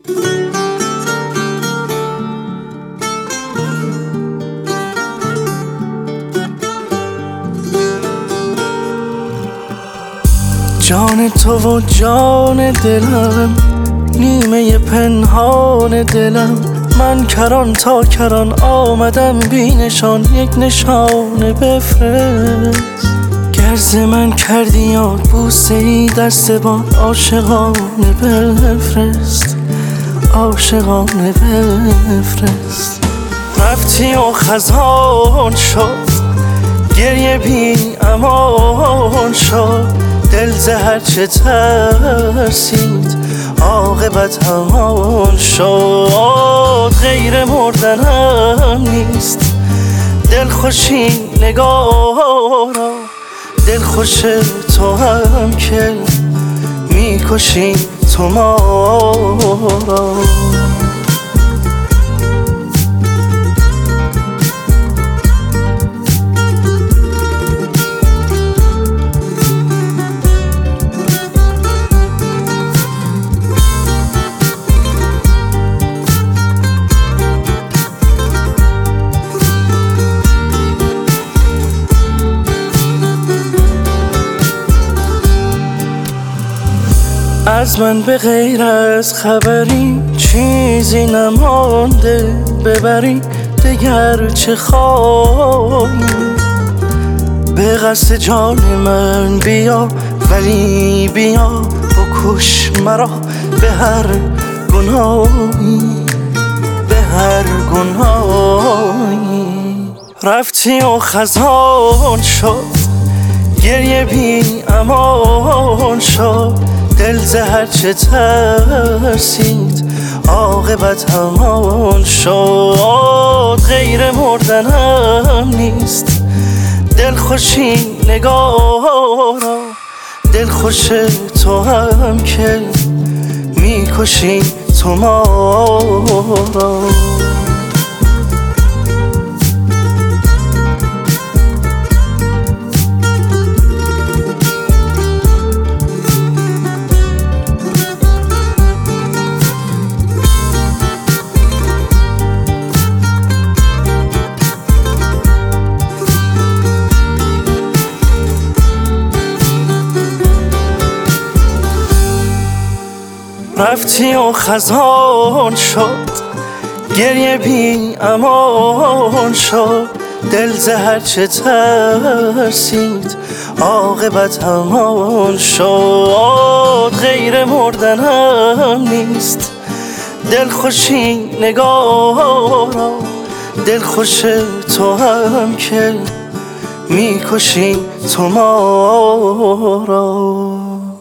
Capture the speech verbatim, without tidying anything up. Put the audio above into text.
جان تو و جان دلم، نیمه پنهان دلم. من کران تا کران آمدم بی نشان، یک نشانه بفرست. گر ز من کردی یاد بوسه ای دست باد، عاشقانه بفرست، عاشقانه بفرست. رفتی و خزان شد، گریه بی امان شد. دل ز هر چه ترسید عاقبت همان شد. غیر مردنم نیست دل خوشی نگارا، دل خوش تو هم که میکشی تو ما را. از من به غیر از خبری چیزی نمانده، ببری دگر چه خواهی. به قصد جان من بیا، ولی بیا بکش مرا به هر گناهی، به هر گناهی. رفتی و خزان شد، گریه بی امان شد. دل ز هر چه ترسید عاقبت همان شد. غیر مردنم نیست دل خوشی نگارا، دل خوش تو هم که میکشی تو ما را. رفتی و خزان شد، گریه بی امان شد. دل ز هر چه ترسید عاقبت همان شد. غیر مردنم نیست دل خوشی نگارا، دل خوش تو هم که میکشی تو ما را.